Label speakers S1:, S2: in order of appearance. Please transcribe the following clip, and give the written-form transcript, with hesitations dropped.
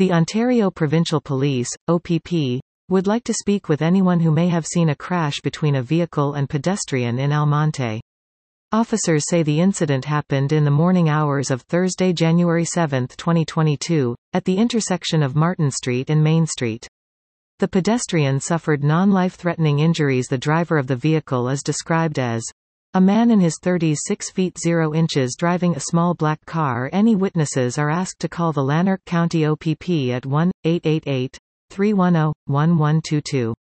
S1: The Ontario Provincial Police, OPP, would like to speak with anyone who may have seen a crash between a vehicle and pedestrian in Almonte. Officers say the incident happened in the morning hours of Thursday, January 7, 2022, at the intersection of Martin Street and Main Street. The pedestrian suffered non-life-threatening injuries. The driver of the vehicle is described as a man in his 30s 6 feet 0 inches driving a small black car. Any witnesses are asked to call the Lanark County OPP at 1-888-310-1122.